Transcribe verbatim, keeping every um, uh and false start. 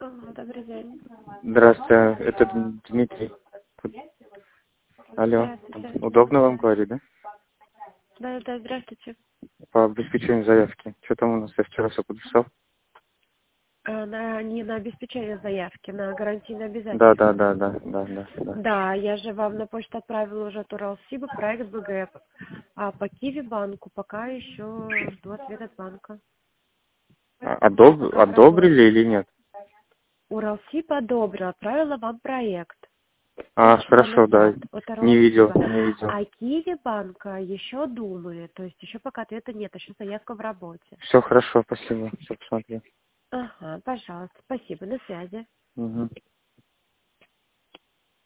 Ага, добрый день. Здравствуйте, это Дмитрий. Алло, Здравствуйте. удобно вам говорить, да? Да, да, здравствуйте. По обеспечению заявки. Что там у нас, я вчера все подписал? А, на, не на обеспечение заявки, на гарантийное Да, да, обязательство. да, да, да, да, да. Да, я же вам на почту отправила уже от Уралсиба проект БГ. А по Киви банку пока еще жду ответа от банка. А, одоб- Как Одобрили работать? или нет? Уралсиб одобрил, отправила вам проект. А, Полчаса хорошо, да. назад от Не видел, Уралсиба. не видел. А Киви банка еще думает, то есть еще пока ответа нет, еще заявка в работе. Все хорошо, спасибо. Все посмотрел. Ага, пожалуйста, спасибо, на связи. Угу.